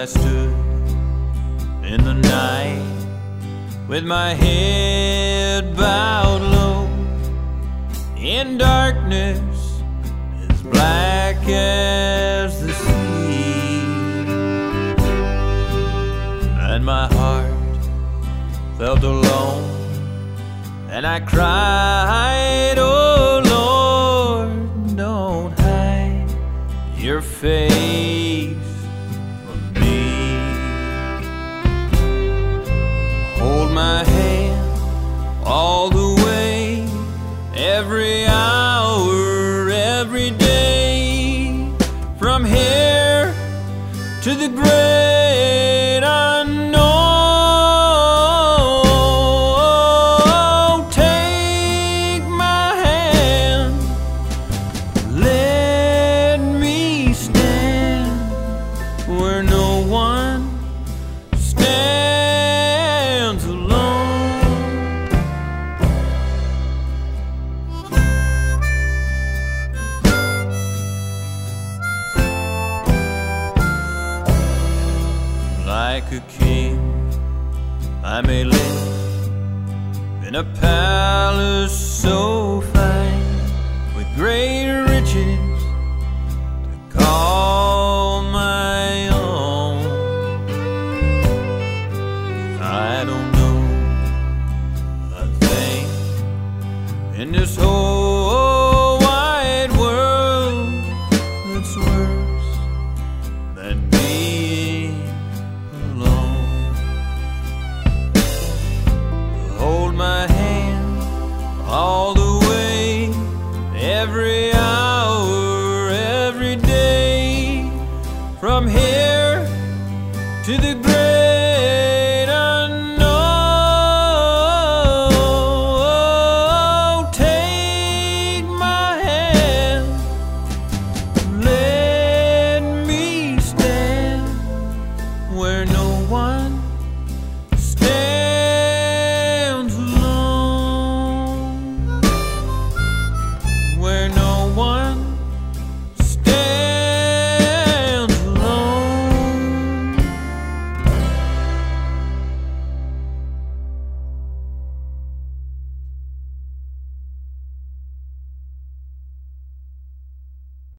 I stood in the night with my head bowed low in darkness as black as the sea, and my heart felt alone, and I cried, oh Lord, don't hide your face from me. Hold my hand all the way, every hour, every day, from here to the great unknown. Take my hand, let me stand where no one stands alone. Like a king, I may live in a palace so fine, with great riches to call my own. I don't know a thing in this whole wide world that's worse than being alone. Hold my hand all the way, every hour, every day, from here to the great unknown. Take my hand, let me stand where no one